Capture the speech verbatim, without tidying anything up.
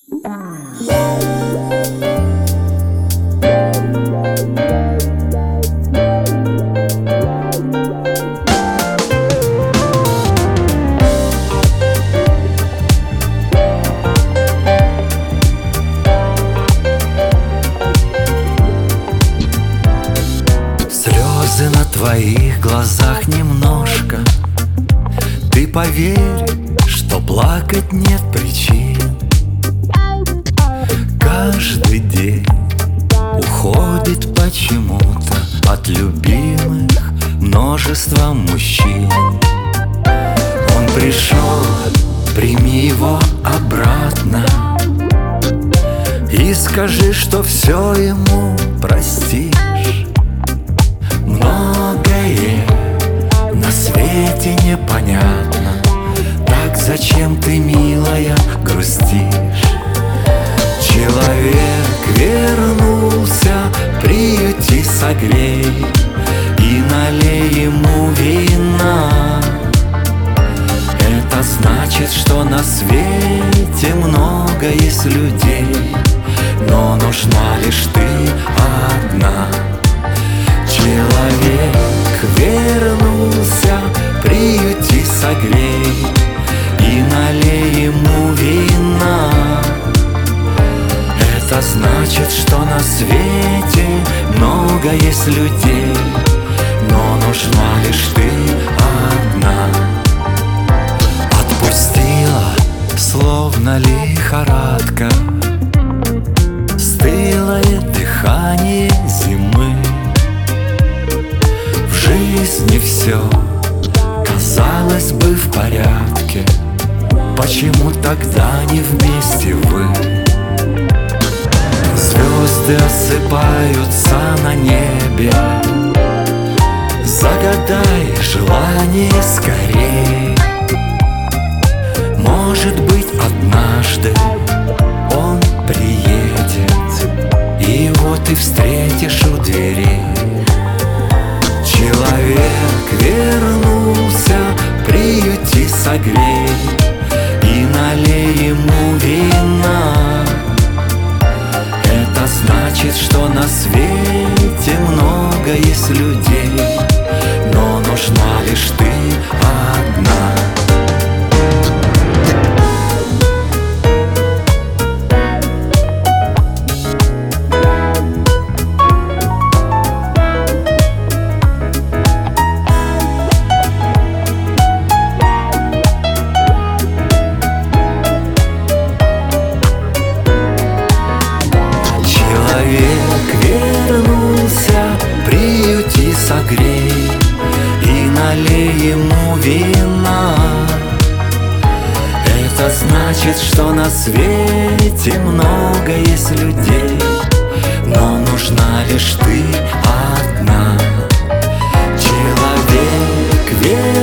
Слезы на твоих глазах немножко. Ты поверь, что плакать нет причин. Каждый день уходит почему-то от любимых множество мужчин. Он пришел, прими его обратно и скажи, что все ему простишь. Многое на свете непонятно, так зачем ты, милая, грустишь? Человек вернулся, приюти, согрей и налей ему вина. Это значит, что на свете много есть людей, но нужна лишь ты одна. Человек вернулся, приюти, согрей и налей ему вина. Это значит, что на свете много есть людей, но нужна лишь ты одна. Отпустила, словно лихорадка, стылое дыхание зимы. В жизни все, казалось бы, в порядке. Почему тогда не вместе вы? Звезды осыпаются на небе. Загадай желание скорей. Может быть, однажды он приедет, и вот ты встретишь у дверей. Человек вернулся, приюти, согрей и налей ему вина. Это значит, что на свете много есть людей, но нужна лишь ты одна. Человек вернулся, приюти, согрей и налей ему вина. Это значит, что на свете много есть людей, но нужна лишь ты одна. Человек вернулся,